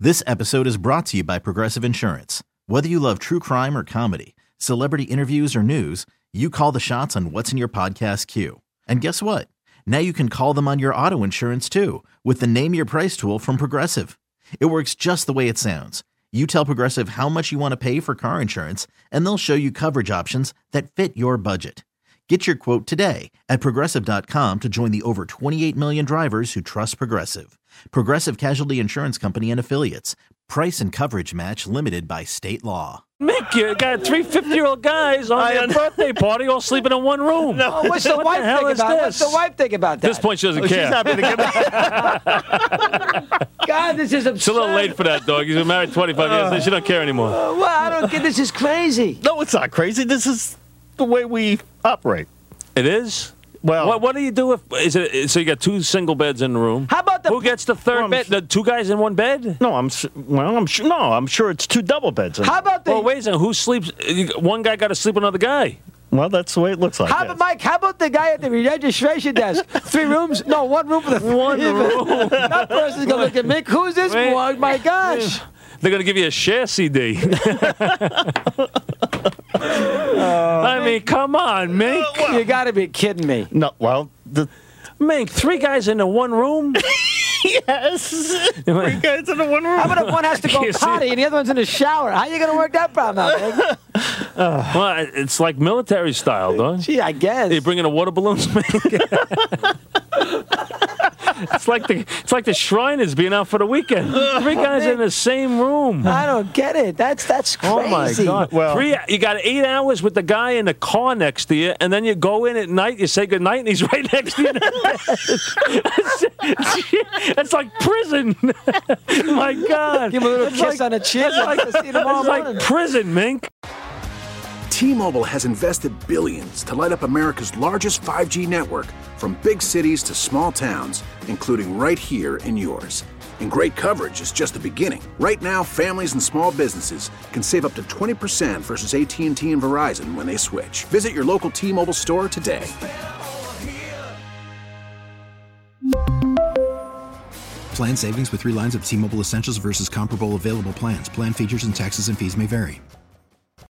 This episode is brought to you by Progressive Insurance. Whether you love true crime or comedy, celebrity interviews or news, you call the shots on what's in your podcast queue. And guess what? Now you can call them on your auto insurance too with the Name Your Price tool from Progressive. It works just the way it sounds. You tell Progressive how much you want to pay for car insurance, and they'll show you coverage options that fit your budget. Get your quote today at Progressive.com to join the over 28 million drivers who trust Progressive. Progressive Casualty Insurance Company and Affiliates. Price and coverage match limited by state law. Mick, you got 3 50-year-old guys on their birthday party all sleeping in one room. No, what's the wife think about that? What's the wife think about that? At this point, she doesn't care. She's happy to get God, this is absurd. It's a little late for that, dog. He's been married 25 years. She don't care anymore. Well, I don't get this. Is crazy. No, it's not crazy. This is the way we operate. It is? Well, what do you do if so you got 2 single beds in the room? How about who gets the third bed? The 2 guys in one bed? No, I'm sure it's 2 double beds. How about Well, wait a second. Who sleeps? One guy got to sleep with another guy. Well, that's the way it looks like. How about Mike? How about the guy at the registration desk? 3 rooms? No, 1 room for the 3 One room. That person's gonna look at Mick. Who's this boy? My gosh. They're going to give you a share CD. I mean, come on, Mink. You got to be kidding me. No, well, Mink, 3 guys in one room? Yes. 3 guys in one room. How about if one has to go potty and the other one's in the shower? How are you going to work that problem out, Mick? Well, it's like military style, don't Gee, I guess. you bring in a water balloons, Mink? It's like the Shriners being out for the weekend. 3 guys in the same room. I don't get it. That's crazy. Oh my God! Well, you got 8 hours with the guy in the car next to you, and then you go in at night. You say goodnight, and he's right next to you. It's like prison. My God! Give him a little kiss on the chin. It's like prison, Mink. T-Mobile has invested billions to light up America's largest 5G network, from big cities to small towns, including right here in yours. And great coverage is just the beginning. Right now, families and small businesses can save up to 20% versus AT&T and Verizon when they switch. Visit your local T-Mobile store today. Plan savings with 3 lines of T-Mobile Essentials versus comparable available plans. Plan features and taxes and fees may vary.